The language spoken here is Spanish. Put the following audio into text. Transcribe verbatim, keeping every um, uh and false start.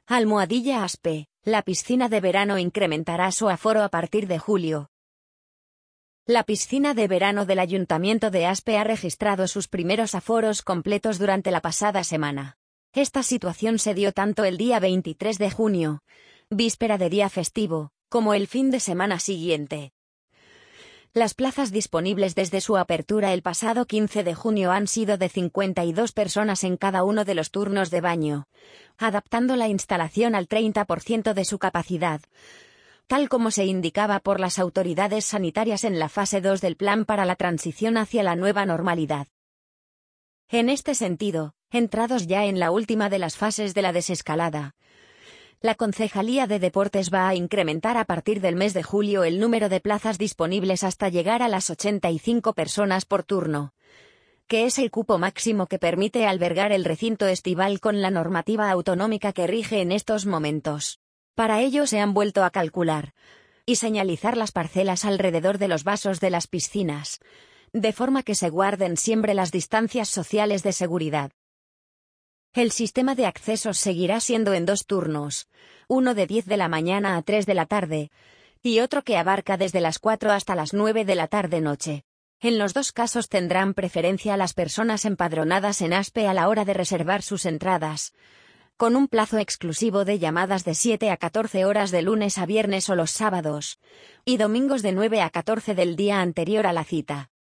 Almohadilla Aspe, la piscina de verano incrementará su aforo a partir de julio. La piscina de verano del Ayuntamiento de Aspe ha registrado sus primeros aforos completos durante la pasada semana. Esta situación se dio tanto el día veintitrés de junio, víspera de día festivo, como el fin de semana siguiente. Las plazas disponibles desde su apertura el pasado quince de junio han sido de cincuenta y dos personas en cada uno de los turnos de baño, adaptando la instalación al treinta por ciento de su capacidad, tal como se indicaba por las autoridades sanitarias en la fase dos del plan para la transición hacia la nueva normalidad. En este sentido, entrados ya en la última de las fases de la desescalada, la Concejalía de Deportes va a incrementar a partir del mes de julio el número de plazas disponibles hasta llegar a las ochenta y cinco personas por turno, que es el cupo máximo que permite albergar el recinto estival con la normativa autonómica que rige en estos momentos. Para ello se han vuelto a calcular y señalizar las parcelas alrededor de los vasos de las piscinas, de forma que se guarden siempre las distancias sociales de seguridad. El sistema de accesos seguirá siendo en dos turnos, uno de diez de la mañana a tres de la tarde, y otro que abarca desde las cuatro hasta las nueve de la tarde-noche. En los dos casos tendrán preferencia las personas empadronadas en Aspe a la hora de reservar sus entradas, con un plazo exclusivo de llamadas de siete a catorce horas de lunes a viernes o los sábados, y domingos de nueve a catorce del día anterior a la cita.